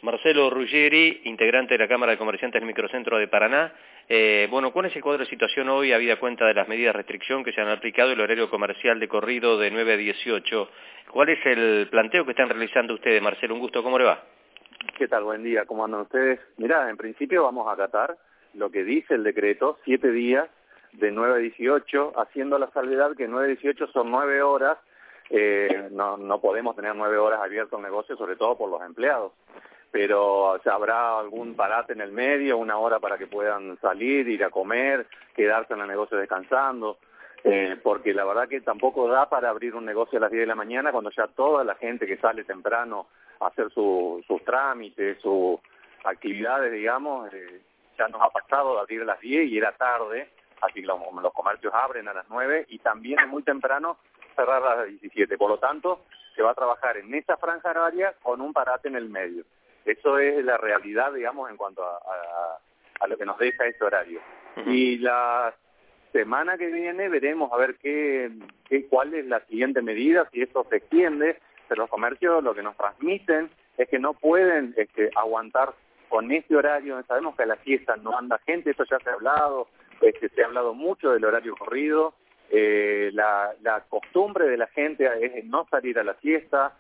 Marcelo Ruggeri, integrante de la Cámara de Comerciantes del Microcentro de Paraná. Bueno, ¿cuál es el cuadro de situación hoy, habida cuenta de las medidas de restricción que se han aplicado y el horario comercial de corrido de 9 a 18? ¿Cuál es el planteo que están realizando ustedes, Marcelo? Un gusto, ¿cómo le va? ¿Qué tal? Buen día, ¿cómo andan ustedes? Mirá, en principio vamos a acatar lo que dice el decreto, 7 días de 9 a 18, haciendo la salvedad que 9 a 18 son 9 horas, no podemos tener 9 horas abierto el negocio, sobre todo por los empleados. Pero habrá algún parate en el medio, una hora para que puedan salir, ir a comer, quedarse en el negocio descansando, porque la verdad que tampoco da para abrir un negocio a las 10 de la mañana cuando ya toda la gente que sale temprano a hacer sus trámites, sus actividades, digamos, ya nos ha pasado de abrir a las 10 y era tarde, así que los comercios abren a las 9 y también es muy temprano cerrar a las 17. Por lo tanto, se va a trabajar en esa franja horaria con un parate en el medio. Eso es la realidad, digamos, en cuanto a lo que nos deja ese horario. Y la semana que viene veremos a ver cuál es la siguiente medida, si esto se extiende, pero los comercios lo que nos transmiten es que no pueden aguantar con este horario. Sabemos que a la siesta no anda gente, eso ya se ha hablado, se ha hablado mucho del horario corrido, la costumbre de la gente es no salir a la siesta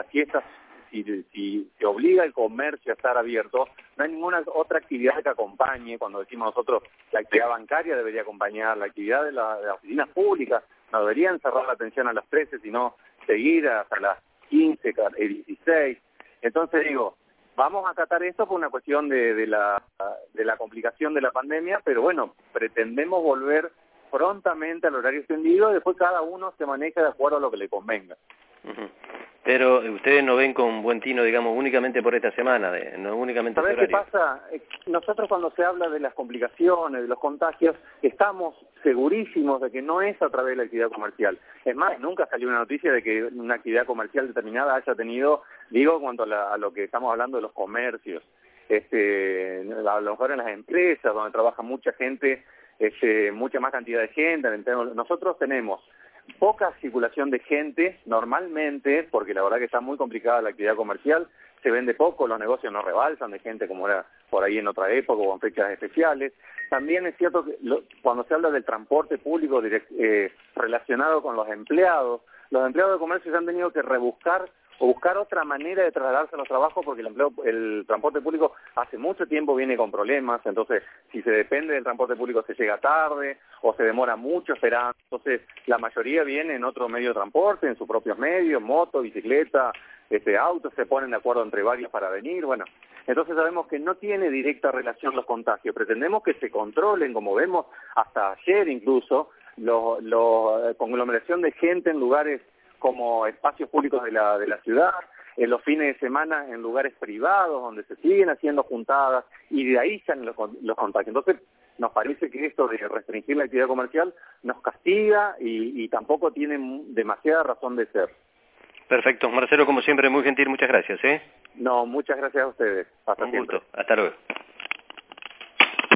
si se obliga el comercio a estar abierto, no hay ninguna otra actividad que acompañe. Cuando decimos nosotros la actividad bancaria debería acompañar la actividad de las oficinas públicas, no deberían cerrar la atención a las 13, sino seguir hasta las 15, 16. Entonces digo, vamos a acatar esto por una cuestión de la complicación de la pandemia, pero bueno, pretendemos volver prontamente al horario extendido, después cada uno se maneja de acuerdo a lo que le convenga. Pero ustedes no ven con buen tino, digamos, únicamente por esta semana, no únicamente ¿Sabés qué pasa? Nosotros cuando se habla de las complicaciones, de los contagios, estamos segurísimos de que no es a través de la actividad comercial. Es más, nunca salió una noticia de que una actividad comercial determinada haya tenido, digo, en cuanto a lo que estamos hablando de los comercios, a lo mejor en las empresas donde trabaja mucha gente, mucha más cantidad de gente. Nosotros tenemos poca circulación de gente normalmente, porque la verdad que está muy complicada la actividad comercial, se vende poco, los negocios no rebalsan de gente como era por ahí en otra época o en fechas especiales. También es cierto que cuando se habla del transporte público relacionado con los empleados de comercio se han tenido que rebuscar o buscar otra manera de trasladarse a los trabajos, porque el transporte público hace mucho tiempo viene con problemas. Entonces si se depende del transporte público se llega tarde o se demora mucho esperando. Entonces la mayoría viene en otro medio de transporte, en sus propios medios, moto, bicicleta, autos, se ponen de acuerdo entre varios para venir. Bueno, entonces sabemos que no tiene directa relación los contagios. Pretendemos que se controlen, como vemos hasta ayer incluso, conglomeración de gente en lugares como espacios públicos de la ciudad, en los fines de semana en lugares privados donde se siguen haciendo juntadas y de ahí salen los contagios. Entonces nos parece que esto de restringir la actividad comercial nos castiga y tampoco tiene demasiada razón de ser. Perfecto. Marcelo, como siempre, muy gentil, muchas gracias. No, muchas gracias a ustedes. Hasta siempre. Un gusto. Hasta luego.